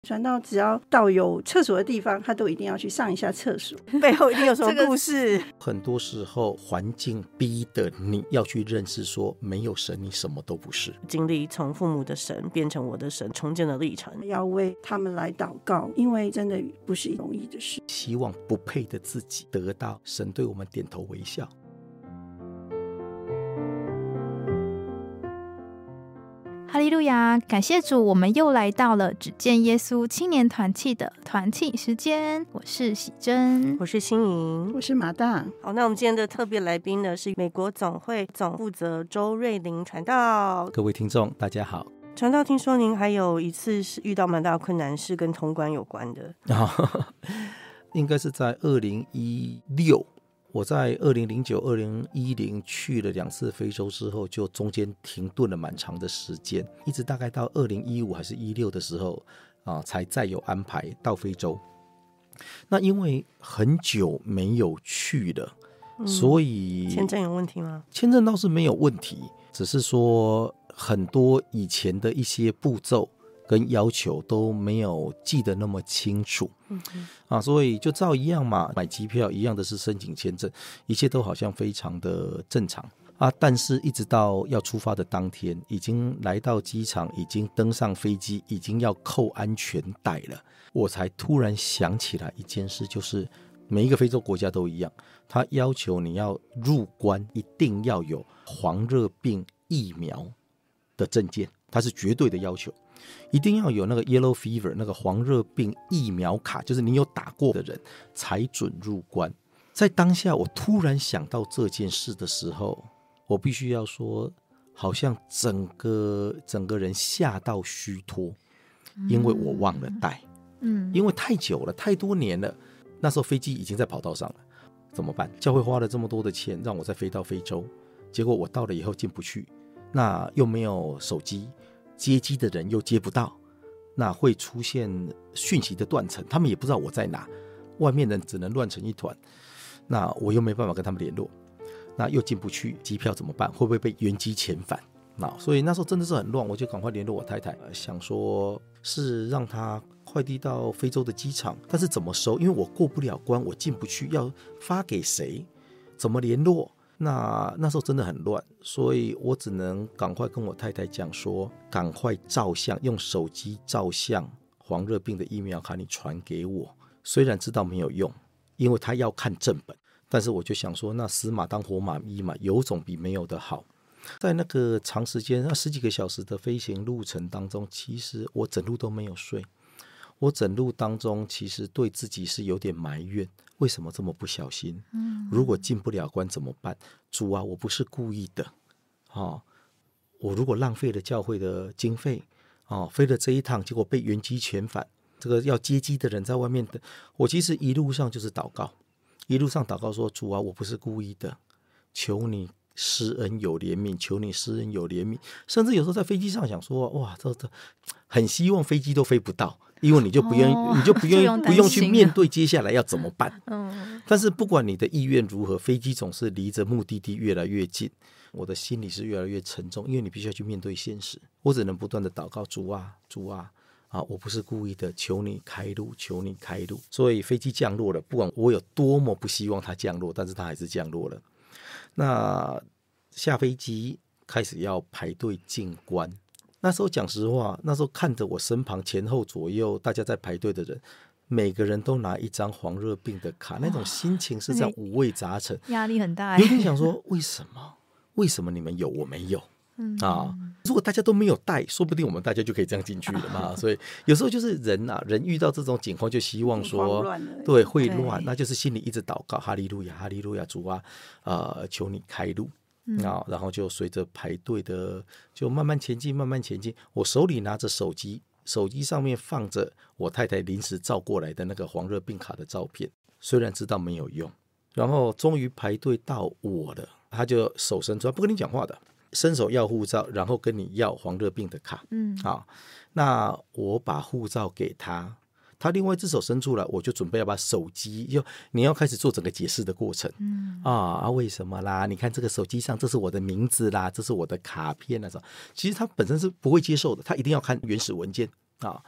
传道只要到有厕所的地方，他都一定要去上一下厕所， 背后一定有什么故事。 很多时候环境逼得你要去认识说，没有神你什么都不是。 经历从父母的神变成我的神重建的历程， 要为他们来祷告，因为真的不是容易的事。 希望不配的自己得到神对我们点头微笑。 哈利路亚，感谢主，我们又来到了只见耶稣青年团契的团契时间。我是喜珍， 我是欣莹， 我是马大。 好，那我们今天的特别来宾呢是美国总会总负责周瑞麟传道。 各位听众大家好。 传道，听说您还有一次是遇到蛮大的困难，是跟通关有关的。 应该是在2016，我在2009、2010去了2次非洲之后，就中间停顿了蛮长的时间，一直大概到2015还是16的时候才再有安排到非洲。那因为很久没有去了，所以签证有问题吗？ 签证倒是没有问题，只是说很多以前的一些步骤跟要求都没有记得那么清楚，所以就照一样嘛，买机票一样的是申请签证，一切都好像非常的正常但是一直到要出发的当天，已经来到机场，已经登上飞机，已经要扣安全带了，我才突然想起来一件事，就是每一个非洲国家都一样，他要求你要入关一定要有黄热病疫苗的证件，它是绝对的要求，一定要有那个 yellow fever 那个黄热病疫苗卡，就是你有打过的人才准入关。在当下我突然想到这件事的时候，我必须要说好像整个人吓到虚脱，因为我忘了带，因为太久了，太多年了，那时候飞机已经在跑道上了，怎么办？教会花了这么多的钱让我再飞到非洲，结果我到了以后进不去，那又没有手机，接机的人又接不到，那会出现讯息的断层，他们也不知道我在哪，外面人只能乱成一团，那我又没办法跟他们联络，那又进不去，机票怎么办？会不会被原机遣返？所以那时候真的是很乱，我就赶快联络我太太，想说是让她快递到非洲的机场，但是怎么收？因为我过不了关，我进不去，要发给谁？怎么联络？那时候真的很乱，所以我只能赶快跟我太太讲说，赶快照相，用手机照相黄热病的疫苗卡，你传给我。虽然知道没有用，因为他要看正本，但是我就想说，那死马当活马医嘛，有总比没有的好。在那个长时间10几个小时的飞行路程当中，其实我整路都没有睡，我整路当中其实对自己是有点埋怨，为什么这么不小心？如果进不了关怎么办？主啊，我不是故意的我如果浪费了教会的经费飞了这一趟，结果被原机遣返，这个要接机的人在外面等我，其实一路上就是祷告，一路上祷告说，主啊，我不是故意的，求你施恩有怜悯，求你施恩有怜悯。甚至有时候在飞机上想说，哇，这很希望飞机都飞不到，因为你就不用去面对接下来要怎么办。但是不管你的意愿如何，飞机总是离着目的地越来越近，我的心里是越来越沉重，因为你必须要去面对现实。我只能不断的祷告，主啊，主啊，我不是故意的，求你开路，求你开路。所以飞机降落了，不管我有多么不希望它降落，但是它还是降落了。那下飞机开始要排队进关，那时候讲实话，那时候看着我身旁前后左右大家在排队的人，每个人都拿一张黄热病的卡，那种心情是这样五味杂陈， 压力很大。 有点想说，为什么你们有我没有？如果大家都没有带，说不定我们大家就可以这样进去了嘛。所以有时候就是人遇到这种情况，就希望说，对，会乱，那就是心里一直祷告，哈利路亚，哈利路亚，主啊，求你开路。然后就随着排队的就慢慢前进，慢慢前进。我手里拿着手机，手机上面放着我太太临时照过来的那个黄热病卡的照片，虽然知道没有用，然后终于排队到我了，他就手伸出来，不跟你讲话的，伸手要护照，然后跟你要黄热病的卡。那我把护照给他，他另外一只手伸出来，我就准备要把手机，你要开始做整个解释的过程。为什么啦？你看这个手机上，这是我的名字啦，这是我的卡片啦。其实他本身是不会接受的，他一定要看原始文件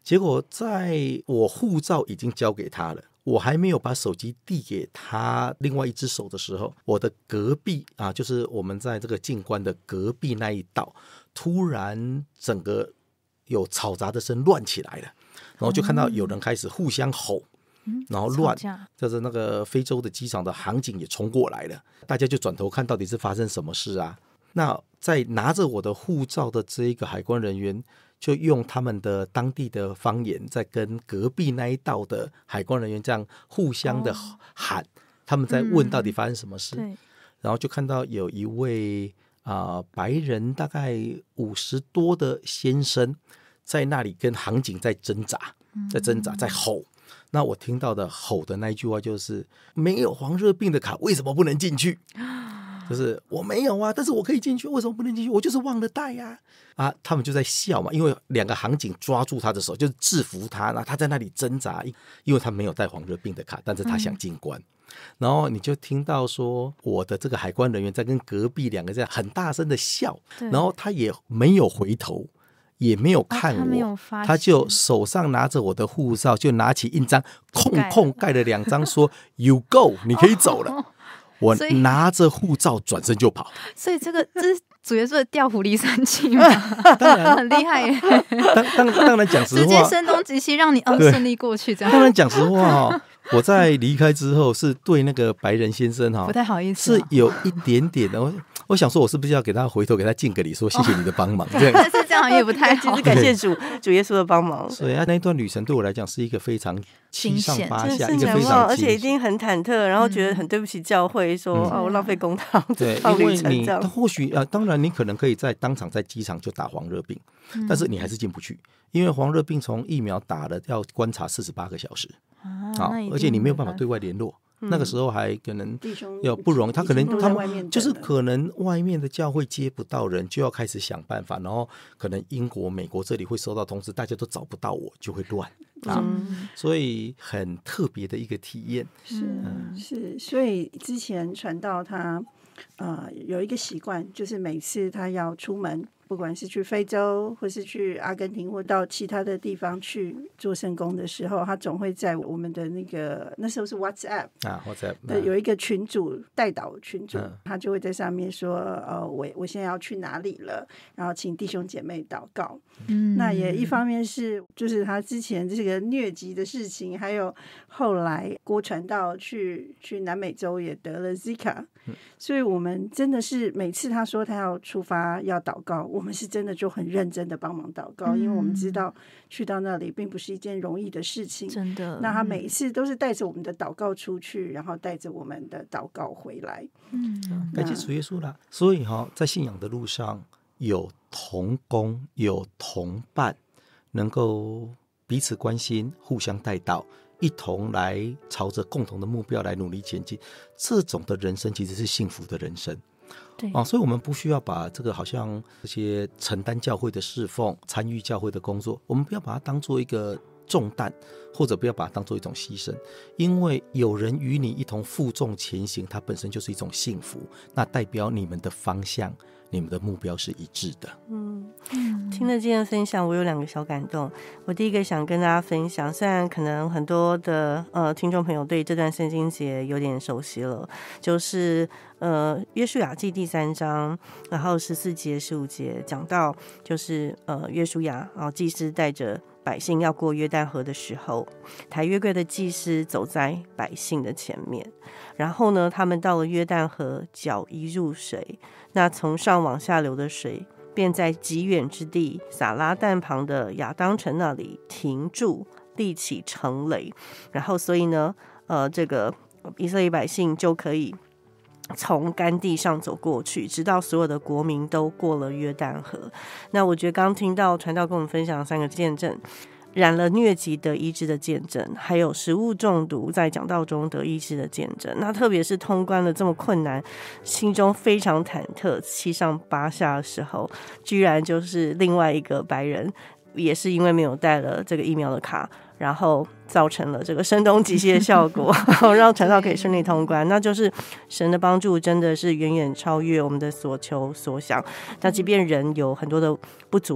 结果在我护照已经交给他了，我还没有把手机递给他另外一只手的时候，我的隔壁啊，就是我们在这个进关的隔壁那一道，突然整个有嘈杂的声乱起来了，然后就看到有人开始互相吼，然后乱，就是那个非洲的机场的航警也冲过来了，大家就转头看到底是发生什么事啊。那在拿着我的护照的这一个海关人员就用他们的当地的方言在跟隔壁那一道的海关人员这样互相的喊，他们在问到底发生什么事。然后就看到有一位白人大概50多的先生在那里跟航警在挣扎，在吼。那我听到的吼的那一句话就是没有黄热病的卡为什么不能进去，就是我没有啊，但是我可以进去，为什么不能进去？我就是忘了带啊！他们就在笑嘛，因为2个航警抓住他的手，就是制服他，然后他在那里挣扎，因为他没有带黄热病的卡，但是他想进关。然后你就听到说，我的这个海关人员在跟隔壁2个这样很大声的笑，然后他也没有回头，也没有看我，他就手上拿着我的护照，就拿起印章，空盖了2张，说 You go， 你可以走了。我拿着护照转身就跑， 所以这是主耶稣的调虎离山计嘛？当然很厉害耶。 当然讲实话， 直接声东击西，让你顺利过去。这样当然讲实话我在离开之后是对那个白人先生不太好意思， 是有一点点的。我想说，我是不是要给他回头给他敬个礼，说谢谢你的帮忙？这样但是这样也不太好。 其实感谢主耶稣的帮忙。 所以那一段旅程对我来讲是一个非常七上八下， 一个非常而且一定很忐忑，然后觉得很对不起教会，说我浪费公帑。 对，因为你或许当然你可能可以当场在机场就打黄热病，但是你还是进不去，因为黄热病从疫苗打了要观察48个小时而且你没有办法对外联络。那个时候还可能要不容易，他们就是可能外面的教会接不到人，就要开始想办法，然后可能英国、美国这里会收到通知，大家都找不到我，就会乱所以很特别的一个体验。 是，所以之前传道他有一个习惯，就是每次他要出门，不管是去非洲或是去阿根廷或到其他的地方去做圣工的时候，他总会在我们的那时候是 WhatsApp 有一个群组代祷群组，他就会在上面说我现在要去哪里了，然后请弟兄姐妹祷告。那也一方面是就是他之前这个疟疾的事情，还有后来郭传道去南美洲也得了 Zika，所以我们真的是每次他说他要出发要祷告，我们是真的就很认真的帮忙祷告，因为我们知道去到那里并不是一件容易的事情， 真的。 那他每一次都是带着我们的祷告出去，然后带着我们的祷告回来。 感谢主耶稣啦。所以在信仰的路上有同工有同伴，能够彼此关心，互相带到，一同来朝着共同的目标来努力前进，这种的人生其实是幸福的人生。所以我们不需要把这个好像这些承担教会的侍奉、参与教会的工作，我们不要把它当做一个重担，或者不要把它当做一种牺牲，因为有人与你一同负重前行，它本身就是一种幸福，那代表你们的方向、你们的目标是一致的。 听了今天的分享，我有2个小感动。我第一个想跟大家分享，虽然可能很多的听众朋友对这段圣经节有点熟悉了，就是约书亚记第3章，然后14节15节讲到，就是约书亚祭司带着百姓要过约旦河的时候，抬约柜的祭司走在百姓的前面，然后呢，他们到了约旦河，脚一入水，那从上往下流的水便在极远之地撒拉旦旁的亚当城那里停住，立起城垒，然后所以呢这个以色列百姓就可以从干地上走过去，直到所有的国民都过了约旦河。那我觉得刚刚听到传道跟我们分享3个见证，染了疟疾得医治的见证，还有食物中毒在讲道中得医治的见证。那特别是通关了这么困难，心中非常忐忑7上8下的时候，居然就是另外一个白人也是因为没有带了这个疫苗的卡，然后造成了这个声东击西的效果然后让传道可以顺利通关。那就是神的帮助真的是远远超越我们的所求所想，那即便人有很多的不足，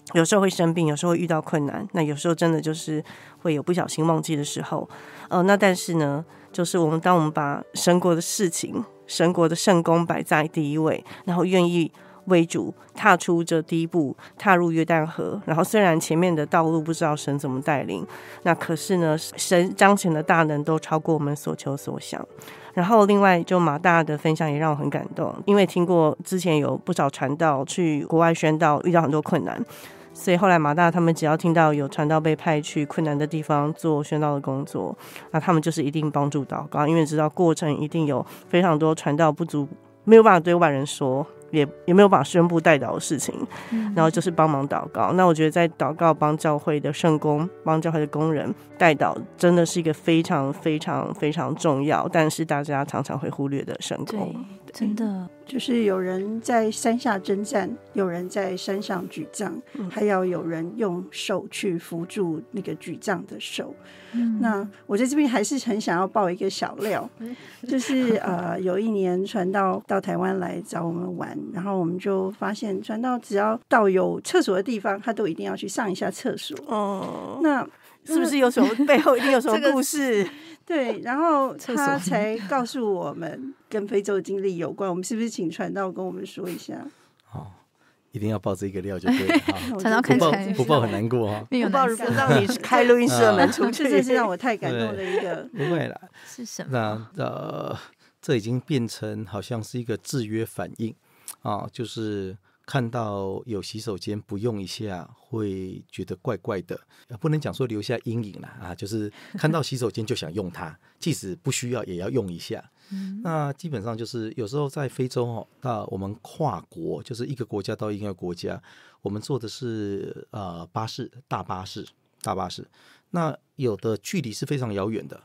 有时候会生病，有时候会遇到困难，那有时候真的就是会有不小心忘记的时候。那但是呢，就是当我们把神国的事情、神国的圣工摆在第一位，然后愿意为主踏出这第一步，踏入约旦河，然后虽然前面的道路不知道神怎么带领，那可是呢，神彰显的大能都超过我们所求所想。然后另外就马大的分享也让我很感动，因为听过之前有不少传道去国外宣道遇到很多困难，所以后来马大他们只要听到有传道被派去困难的地方做宣道的工作，那他们就是一定帮助祷告，因为知道过程一定有非常多传道不足，没有办法对外人说，也没有办法宣布代祷的事情，然后就是帮忙祷告。那我觉得在祷告帮教会的圣工、帮教会的工人代祷，真的是一个非常非常非常重要，但是大家常常会忽略的圣工。 对，真的就是有人在山下征战，有人在山上举杖，还要有人用手去扶住那个举杖的手。那我在这边还是很想要爆一个小料，就是有一年传道到台湾来找我们玩，然后我们就发现传道只要到有厕所的地方，他都一定要去上一下厕所。那是不是有什么背后一定有什么故事？ 对，然后他才告诉我们跟非洲的经历有关。我们是不是请传道跟我们说一下？ 一定要爆这个料就对了传道看起来不爆很难过哈， 不爆让你开录音室的门出去， 这是让我太感动的一个。 不会啦， 是什么？ 那这已经变成好像是一个制约反应就是看到有洗手间不用一下会觉得怪怪的，不能讲说留下阴影啦就是看到洗手间就想用它，即使不需要也要用一下。那基本上就是有时候在非洲到我们跨国，就是一个国家到一个国家，我们坐的是大巴士，那有的距离是非常遥远的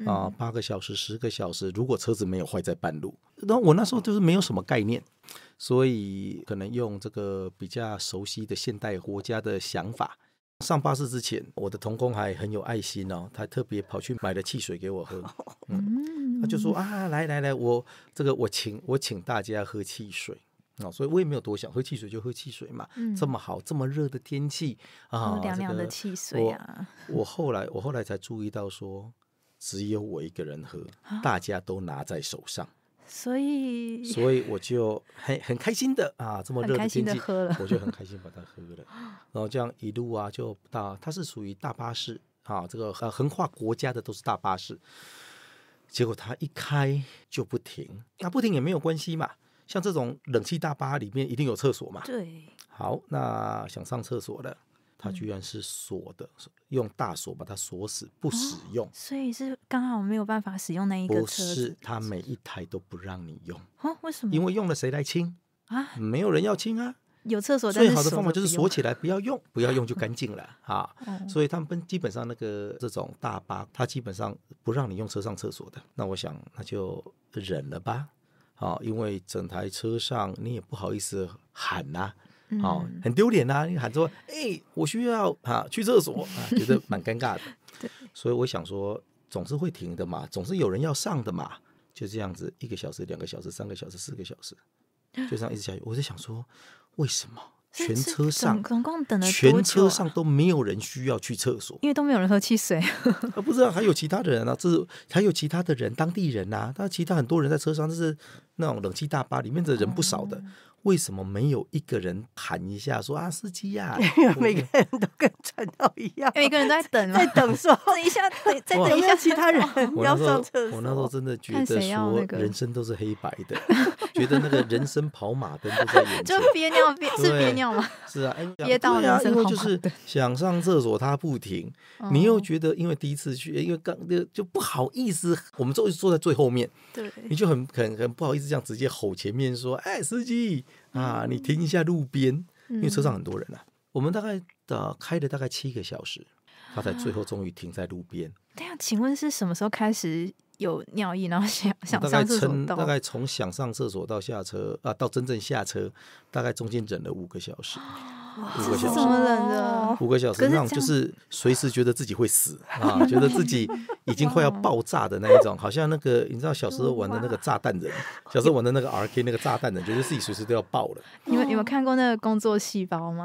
8个小时10个小时，如果车子没有坏在半路，然后我那时候就是没有什么概念，所以可能用这个比较熟悉的现代国家的想法。上巴士之前，我的同工还很有爱心他特别跑去买了汽水给我喝。他就说来，我请大家喝汽水所以我也没有多想，喝汽水就喝汽水嘛，这么好这么热的天气喝凉凉的汽水我后来才注意到说，只有我一个人喝，大家都拿在手上。所以我就很开心的这么热的天气我就很开心把它喝了然后这样一路就到，它是属于大巴士这个横跨国家的都是大巴士，结果它一开就不停，那不停也没有关系嘛，像这种冷气大巴里面一定有厕所嘛。 对， 好，那想上厕所了，它居然是锁的，用大锁把它锁死不使用所以是刚好没有办法使用那一个车子。 不是，它每一台都不让你用为什么？ 因为用了谁来清没有人要清有厕所，但是最好的方法就是锁起来，不要用就干净了所以他们基本上这种大巴，它基本上不让你用车上厕所的。那我想那就忍了吧因为整台车上你也不好意思喊很丢脸你喊说我需要去厕所觉得蛮尴尬的对， 所以我想说总是会停的嘛，总是有人要上的嘛，就这样子1个小时2个小时3个小时4个小时就这样一直下去。我在想说为什么全车上总共等了多久全车上都没有人需要去厕所， 因为都没有人喝汽水不知道还有其他的人还有其他的人当地人但其他很多人在车上，就是那种冷气大巴里面的人不少的为什么没有一个人喊一下说司机每个人都跟传道一样， 每个人都在等在等说等一下再等一下其他人要上厕所。 我那时候真的觉得说人生都是黑白的觉得那个人生跑马灯都在眼前就憋尿是憋尿吗？ 是憋到人生因为就是想上厕所他不停你又觉得因为第一次去，因为刚就不好意思，我们坐在最后面， 对， 你就很不好意思这样直接吼前面说司机你停一下路边因为车上很多人我们大概开了大概7个小时他才最后终于停在路边。 对请问是什么时候开始有尿意然后想上厕所大概从想上厕所到下车到真正下车大概中间忍了5个小时5个小时怎么忍的 5个小时那种就是随时觉得自己会死觉得自己已经快要爆炸的那一种好像那个你知道小时候玩的那个炸弹人小时候玩的那个 RK 那个炸弹人觉得自己随时都要爆了。 你们有看过那个工作细胞吗？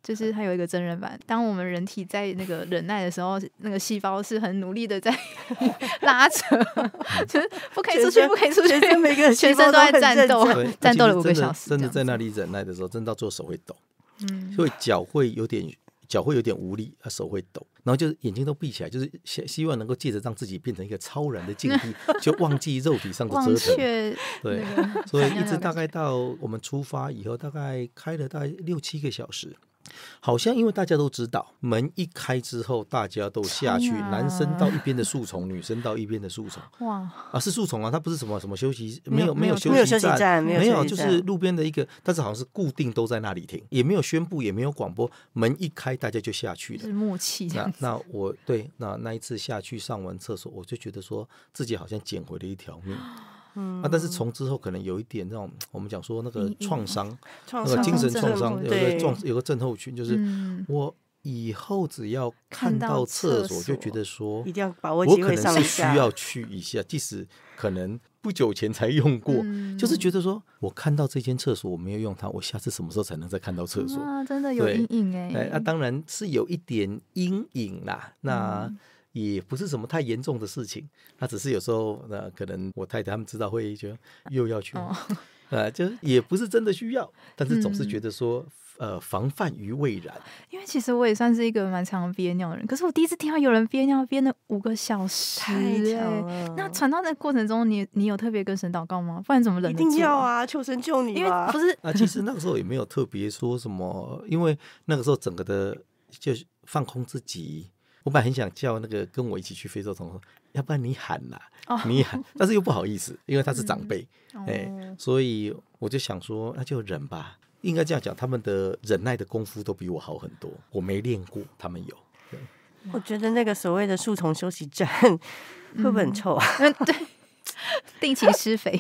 就是它有一个真人版，当我们人体在那个忍耐的时候，那个细胞是很努力的在拉扯，就是不可以出去，不可以出去，全身都在战斗，战斗了5个小时， 真的在那里忍耐的时候，真的到最后手会抖，所以脚会有点无力，手会抖，然后就是眼睛都闭起来，就是希望能够借着让自己变成一个超然的境地，就忘记肉体上的折腾。对，所以一直大概到我们出发以后，大概开了大概6、7个小时。好像因为大家都知道，门一开之后，大家都下去，男生到一边的树丛，女生到一边的树丛。哇是树丛啊，它不是什么休息，没有休息站，没有，就是路边的一个，但是好像是固定都在那里停，也没有宣布，也没有广播，门一开大家就下去了， 是默契这样子。 那我那一次下去上完厕所，我就觉得说自己好像捡回了一条命。但是从之后可能有一点那种我们讲说那个创伤，那个精神创伤，有个症候群，就是我以后只要看到厕所就觉得说一定要把握机会上一下， 我可能是需要去一下，即使可能不久前才用过，就是觉得说我看到这间厕所我没有用它，我下次什么时候才能再看到厕所？ 真的有阴影那当然是有一点阴影啦，那也不是什么太严重的事情，他只是有时候可能我太太他们知道会觉得又要去，就是也不是真的需要，但是总是觉得说防范于未然。 因为其实我也算是一个蛮常憋尿的人，可是我第一次听到有人憋尿憋了5个小时， 太强了。 那传道的过程中你有特别跟神祷告吗？不然怎么忍得住？ 一定要啊，求神救你吧。 因为不是其实那个时候也没有特别说什么，因为那个时候整个的就是放空自己。我本来很想叫那个跟我一起去非洲同说，要不然你喊啦，你喊，但是又不好意思，因为他是长辈，所以我就想说，那就忍吧。应该这样讲，他们的忍耐的功夫都比我好很多，我没练过，他们有。 我觉得那个所谓的树丛休息站会不会很臭啊？ 对，定期施肥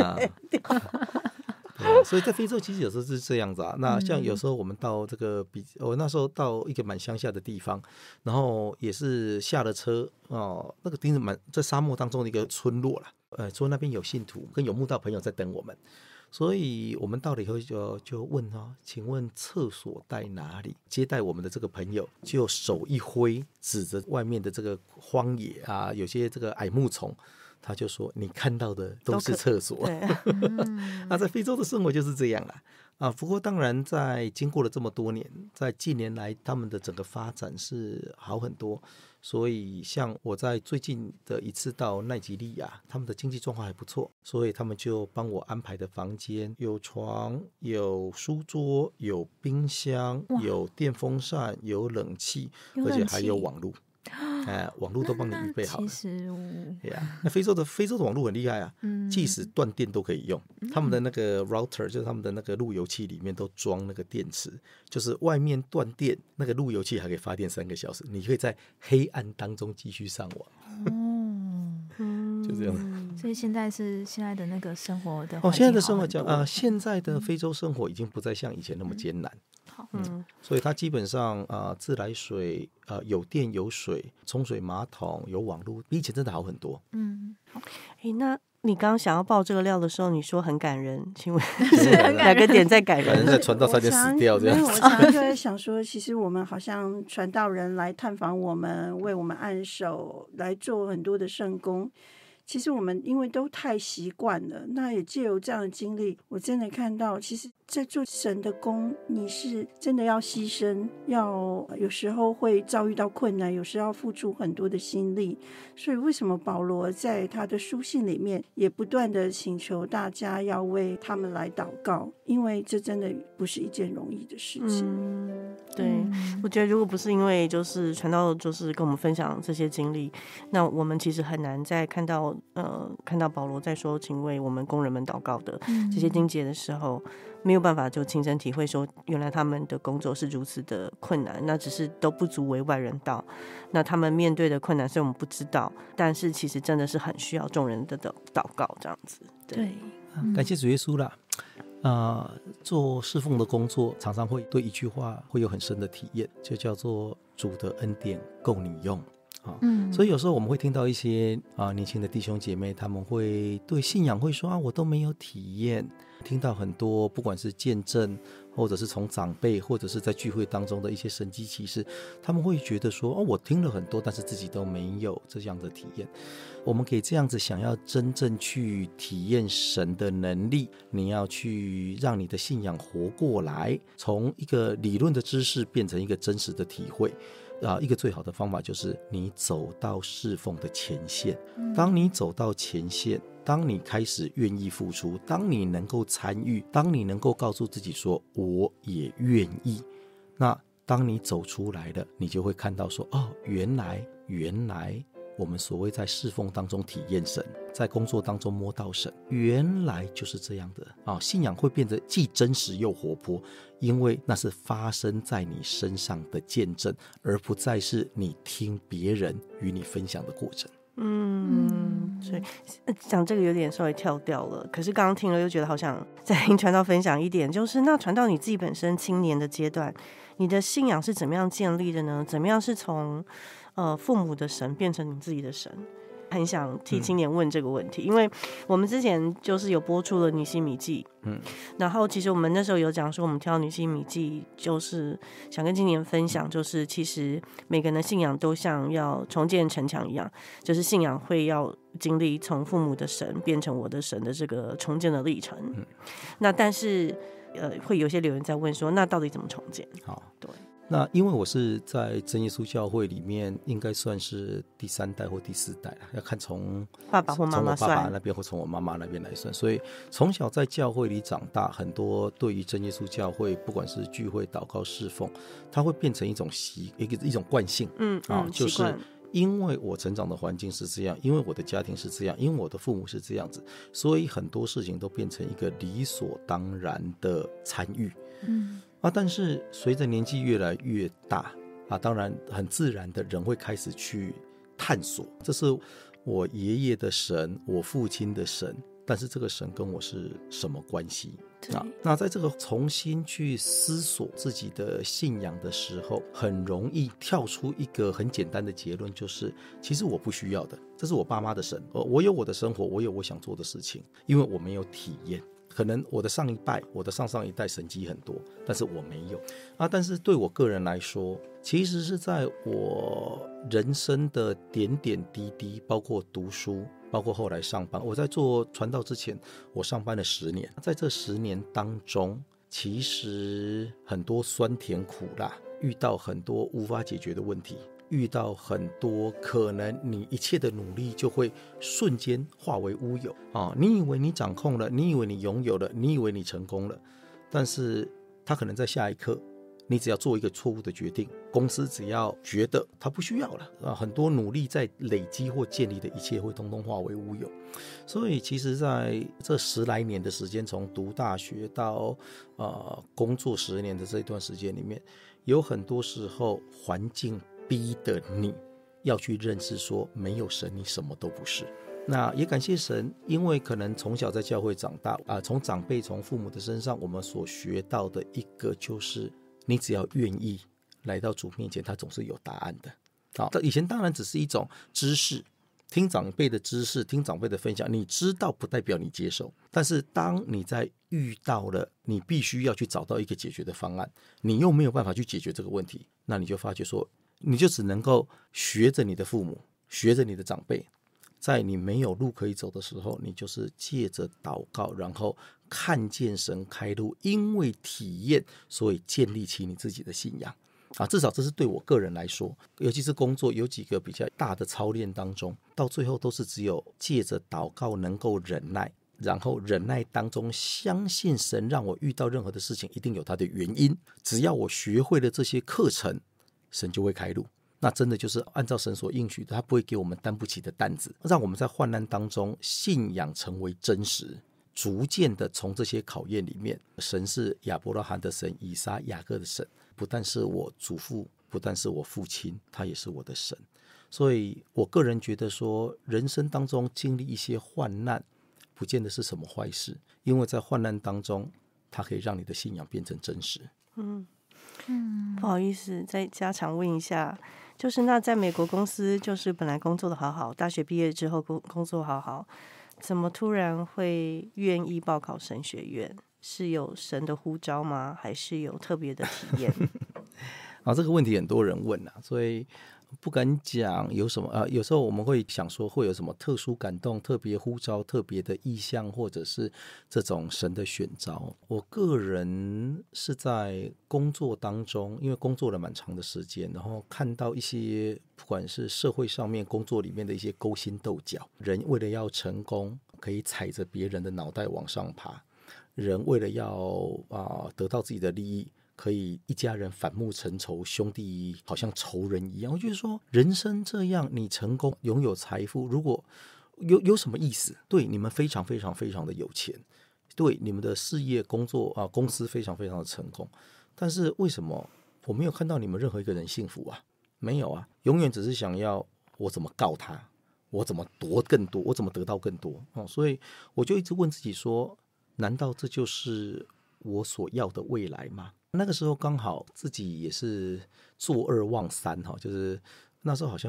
所以在非洲其实有时候是这样子啊。那像有时候我们到这个我那时候到一个蛮乡下的地方，然后也是下了车那个在沙漠当中的一个村落啦，说那边有信徒跟有慕道朋友在等我们，所以我们到了以后就问请问厕所在哪里？接待我们的这个朋友就手一挥，指着外面的这个荒野啊，有些这个矮木丛。他就说你看到的都是厕所。那在非洲的生活就是这样啦。不过当然在经过了这么多年，在近年来他们的整个发展是好很多，所以像我在最近的一次到奈及利亚，他们的经济状况还不错，所以他们就帮我安排的房间有床，有书桌，有冰箱，有电风扇，有冷气，而且还有网路。网络都帮你预备好了。那非洲的网络很厉害啊，即使断电都可以用。他们的那个 router 就是他们的那个路由器里面都装那个电池，就是外面断电，那个路由器还可以发电3个小时，你可以在黑暗当中继续上网。就这样。 所以现在的那个生活的现在的生活现在的非洲生活已经不再像以前那么艰难。所以它基本上自来水有电有水，冲水马桶有网络，比以前真的好很多。 那你刚刚想要爆这个料的时候，你说很感人，请问是哪个点在感人？ 在传道差点死掉这样子。 我常就在想说，其实我们好像传道人来探访我们，为我们按手，来做很多的圣工。其实我们因为都太习惯了，那也藉由这样的经历，我真的看到，其实在做神的工，你是真的要牺牲，有时候会遭遇到困难，有时候要付出很多的心力。所以为什么保罗在他的书信里面也不断的请求大家要为他们来祷告，因为这真的不是一件容易的事情。 对，我觉得如果不是因为就是传道就是跟我们分享这些经历，那我们其实很难在看到保罗在说请为我们工人们祷告的这些经节的时候，没有办法就亲身体会说原来他们的工作是如此的困难，那只是都不足为外人道。那他们面对的困难虽然我们不知道，但是其实真的是很需要众人的祷告这样子。 对， 感谢主耶稣啦。做侍奉的工作常常会对一句话会有很深的体验，就叫做主的恩典够你用。 所以有时候我们会听到一些年轻的弟兄姐妹，他们会对信仰会说我都没有体验。听到很多不管是见证，或者是从长辈，或者是在聚会当中的一些神迹奇事，他们会觉得说我听了很多，但是自己都没有这样的体验。我们可以这样子，想要真正去体验神的能力，你要去让你的信仰活过来，从一个理论的知识变成一个真实的体会。一个最好的方法就是你走到侍奉的前线。当你走到前线，当你开始愿意付出，当你能够参与，当你能够告诉自己说我也愿意，那当你走出来了，你就会看到说原来我们所谓在侍奉当中体验神，在工作当中摸到神，原来就是这样的信仰会变得既真实又活泼，因为那是发生在你身上的见证，而不再是你听别人与你分享的过程。 所以讲这个有点稍微跳掉了，可是刚刚听了又觉得好想再跟传道分享一点，就是那传道你自己本身青年的阶段，你的信仰是怎么样建立的呢？怎么样是从父母的神变成你自己的神？很想替青年问这个问题，因为我们之前就是有播出了尼希米记，然后其实我们那时候有讲说，我们挑尼希米记就是想跟青年分享，就是其实每个人的信仰都像要重建城墙一样，就是信仰会要经历从父母的神变成我的神的这个重建的历程。那但是会有些留言在问说，那到底怎么重建？ 好， 对。 那因为我是在真耶稣教会里面，应该算是第3代或第4代了，要看从爸爸或妈妈算，从我爸爸那边或从我妈妈那边来算。所以从小在教会里长大，很多对于真耶稣教会，不管是聚会、祷告、侍奉，它会变成一种一种惯性。就是因为我成长的环境是这样，因为我的家庭是这样，因为我的父母是这样子，所以很多事情都变成一个理所当然的参与。但是随着年纪越来越大当然很自然的人会开始去探索，这是我爷爷的神，我父亲的神，但是这个神跟我是什么关系？那在这个重新去思索自己的信仰的时候，很容易跳出一个很简单的结论，就是其实我不需要的，这是我爸妈的神，我有我的生活，我有我想做的事情，因为我没有体验。可能我的上一代，我的上一代神迹很多，但是我没有但是对我个人来说，其实是在我人生的点点滴滴，包括读书，包括后来上班。我在做传道之前，我上班了10年，在这10年当中，其实很多酸甜苦辣，遇到很多无法解决的问题，遇到很多可能你一切的努力就会瞬间化为乌有你以为你掌控了，你以为你拥有了，你以为你成功了，但是他可能在下一刻，你只要做一个错误的决定，公司只要觉得他不需要了很多努力在累积或建立的一切会通通化为乌有。所以其实在这10来年的时间，从读大学到工作10年的这一段时间里面，有很多时候环境逼得你要去认识说，没有神你什么都不是。那也感谢神，因为可能从小在教会长大从长辈从父母的身上，我们所学到的一个就是你只要愿意来到主面前，他总是有答案的以前当然只是一种知识，听长辈的知识，听长辈的分享，你知道不代表你接受，但是当你在遇到了你必须要去找到一个解决的方案，你又没有办法去解决这个问题，那你就发觉说，你就只能够学着你的父母，学着你的长辈，在你没有路可以走的时候，你就是借着祷告，然后看见神开路，因为体验，所以建立起你自己的信仰至少这是对我个人来说，尤其是工作有几个比较大的操练当中，到最后都是只有借着祷告能够忍耐，然后忍耐当中相信神让我遇到任何的事情一定有它的原因，只要我学会了这些课程，神就会开路。那真的就是按照神所应许的，他不会给我们担不起的担子，让我们在患难当中信仰成为真实，逐渐的从这些考验里面，神是亚伯拉罕的神，以撒雅各的神，不但是我祖父，不但是我父亲，他也是我的神。所以我个人觉得说，人生当中经历一些患难不见得是什么坏事，因为在患难当中它可以让你的信仰变成真实。 不好意思再加强问一下， 就是那在美国公司，就是本来工作的好好，大学毕业之后工作好好，怎么突然会愿意报考神学院？是有神的呼召吗？还是有特别的体验？ 这个问题很多人问啊，所以不敢讲有什么有时候我们会想说会有什么特殊感动、特别呼召、特别的意向，或者是这种神的选召。我个人是在工作当中，因为工作了蛮长的时间，然后看到一些不管是社会上面工作里面的一些勾心斗角，人为了要成功，可以踩着别人的脑袋往上爬，人为了要得到自己的利益，可以一家人反目成仇，兄弟好像仇人一样。我觉得说人生这样，你成功拥有财富，如果有什么意思？对，你们非常非常非常的有钱，对，你们的事业工作公司非常非常的成功，但是为什么我没有看到你们任何一个人幸福啊？没有啊，永远只是想要我怎么告他，我怎么夺更多，我怎么得到更多所以我就一直问自己说，难道这就是我所要的未来吗？那个时候刚好自己也是坐二望三就是那时候好像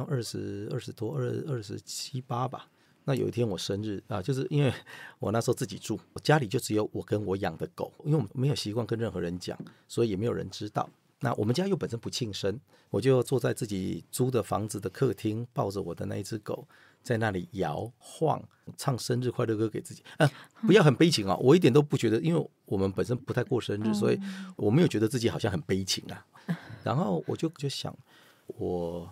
27、28吧。那有一天我生日就是因为我那时候自己住，家里就只有我跟我养的狗，因为我没有习惯跟任何人讲，所以也没有人知道。那我们家又本身不庆生，我就坐在自己租的房子的客厅，抱着我的那一只狗，在那里摇晃，唱生日快乐歌给自己。不要很悲情我一点都不觉得，因为我们本身不太过生日，所以我没有觉得自己好像很悲情然后我就想，我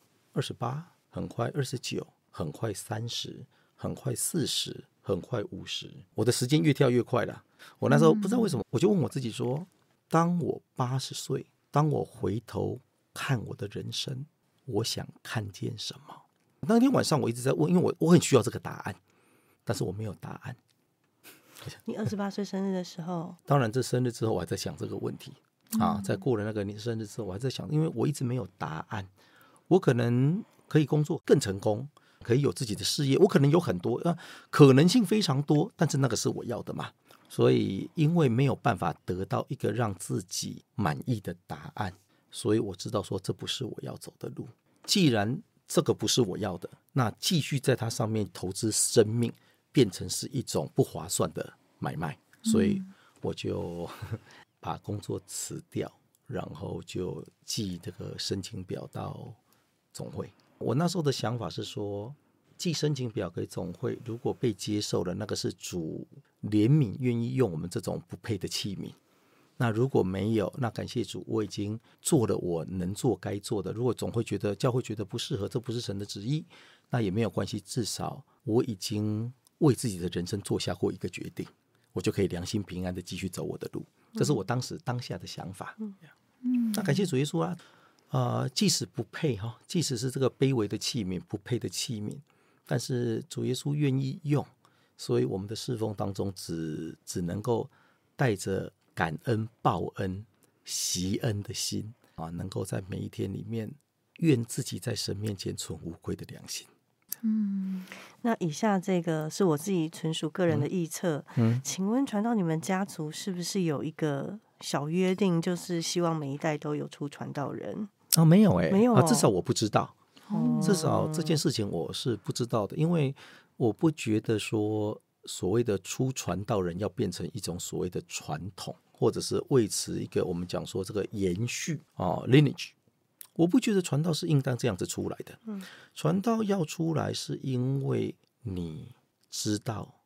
28，很快29，很快30，很快40，很快50，我的时间越跳越快了。我那时候不知道为什么，我就问我自己说，当我80岁，当我回头看我的人生，我想看见什么？那天晚上我一直在问，因为我很需要这个答案，但是我没有答案。 你28岁生日的时候， 当然这生日之后我还在想这个问题在过了那个生日之后我还在想，因为我一直没有答案。我可能可以工作更成功，可以有自己的事业，我可能有很多可能性非常多，但是那个是我要的嘛。所以因为没有办法得到一个让自己满意的答案，所以我知道说这不是我要走的路。既然这个不是我要的，那继续在它上面投资生命变成是一种不划算的买卖，所以我就把工作辞掉，然后就寄这个申请表到总会。我那时候的想法是说，寄申请表给总会，如果被接受了，那个是主怜悯愿意用我们这种不配的器皿。那如果没有，那感谢主，我已经做了我能做该做的。如果总会觉得教会觉得不适合，这不是神的旨意，那也没有关系，至少我已经为自己的人生做下过一个决定，我就可以良心平安的继续走我的路。这是我当下的想法。那感谢主耶稣即使不配即使是这个卑微的器皿，不配的器皿，但是主耶稣愿意用，所以我们的侍奉当中只能够带着感恩、报恩、惜恩的心能够在每一天里面，愿自己在神面前存无愧的良心。 那以下这个是我自己纯属个人的臆测，请问传道你们家族是不是有一个小约定，就是希望每一代都有出传道人？ 没有没有至少我不知道，至少这件事情我是不知道的，因为我不觉得说所谓的出传道人要变成一种所谓的传统，或者是维持一个我们讲说这个延续lineage。我不觉得传道是应当这样子出来的。传道要出来是因为你知道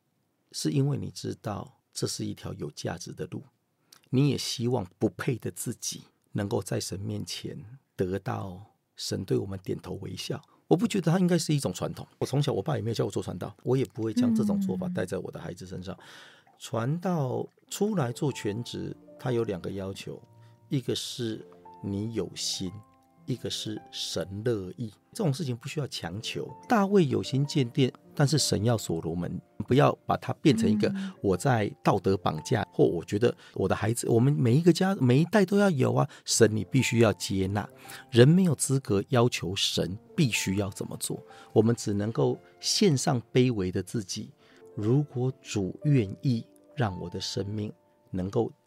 这是一条有价值的路，你也希望不配的自己能够在神面前得到神对我们点头微笑。我不觉得它应该是一种传统。我从小我爸也没有教我做传道，我也不会将这种做法带在我的孩子身上。传道出来做全职，它有2个要求，一个是你有心，一个是神乐意。这种事情不需要强求。大卫有心建殿，但是神要所罗门，不要把它变成一个我在道德绑架，或我觉得我的孩子，我们每一个家每一代都要有神你必须要接纳。人没有资格要求神必须要怎么做，我们只能够献上卑微的自己。如果主愿意让我的生命能够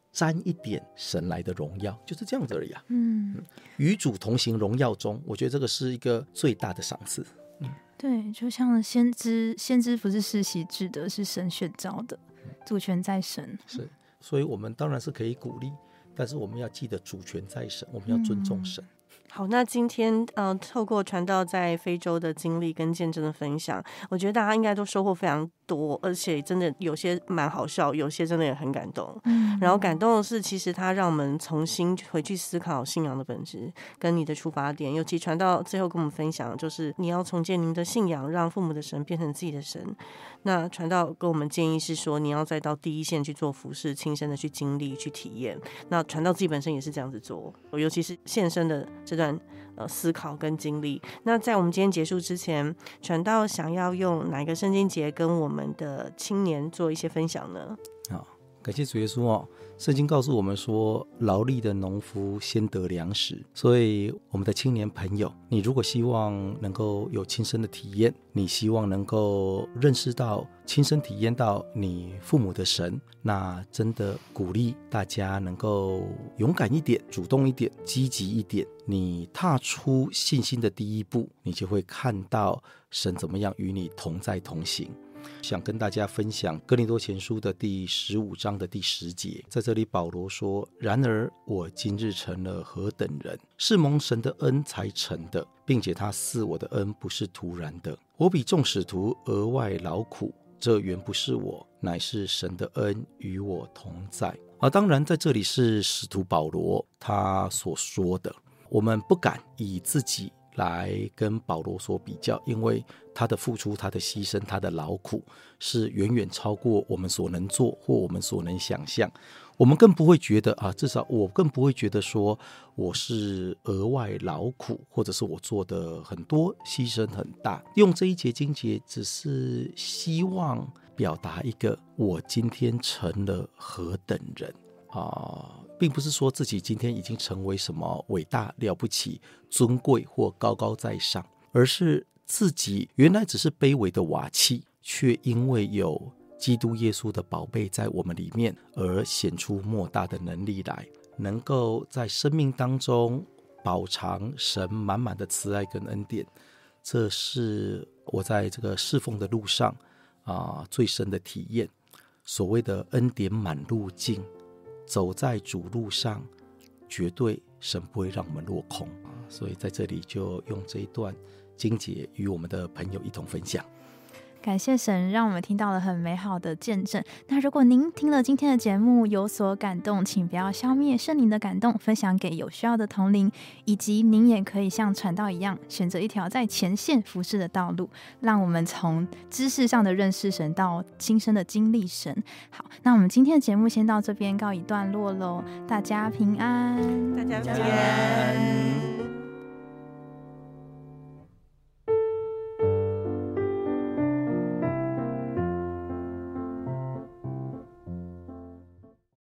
沾一点神来的荣耀，就是这样子而已啊。与主同行荣耀中，我觉得这个是一个最大的赏赐。 对，就像先知不是世袭制的，是神选召的，主权在神。 是，所以我们当然是可以鼓励，但是我们要记得主权在神，我们要尊重神。 好，那今天透过传道在非洲的经历跟见证的分享，我觉得大家应该都收获非常多，而且真的有些蛮好笑，有些真的也很感动。然后感动的是，其实它让我们重新回去思考信仰的本质跟你的出发点。尤其传道最后跟我们分享，就是你要重建您的信仰，让父母的神变成自己的神。那传道跟我们建议是说，你要再到第一线去做服事，亲身的去经历、去体验。那传道自己本身也是这样子做，尤其是现身的这段思考跟经历。那在我们今天结束之前，传道想要用哪一个圣经节跟我们的青年做一些分享呢？ 好，感谢主耶稣哦。圣经告诉我们说，劳力的农夫先得粮食。所以我们的青年朋友，你如果希望能够有亲身的体验，你希望能够认识到、亲身体验到你父母的神，那真的鼓励大家能够勇敢一点、主动一点、积极一点。你踏出信心的第一步，你就会看到神怎么样与你同在同行。想跟大家分享哥林多前书的第15章的第10节，在这里保罗说，然而我今日成了何等人，是蒙神的恩才成的，并且他赐我的恩不是突然的，我比众使徒额外劳苦，这原不是我，乃是神的恩与我同在。当然在这里是使徒保罗他所说的，我们不敢以自己来跟保罗所比较，因为他的付出、他的牺牲、他的劳苦是远远超过我们所能做或我们所能想象。我们更不会觉得至少我更不会觉得说我是额外劳苦，或者是我做的很多牺牲很大。用这一节经节只是希望表达一个我今天成了何等人并不是说自己今天已经成为什么伟大了不起尊贵或高高在上，而是自己原来只是卑微的瓦器，却因为有基督耶稣的宝贝在我们里面，而显出莫大的能力来，能够在生命当中饱尝神满满的慈爱跟恩典。这是我在这个侍奉的路上最深的体验。所谓的恩典满路径，走在主路上，绝对神不会让我们落空。所以在这里就用这一段经节与我们的朋友一同分享。 感谢神让我们听到了很美好的见证。那如果您听了今天的节目有所感动，请不要消灭圣灵的感动，分享给有需要的同灵，以及您也可以像传道一样，选择一条在前线服事的道路，让我们从知识上的认识神到亲身的经历神。好，那我们今天的节目先到这边告一段落咯，大家平安， 大家平安。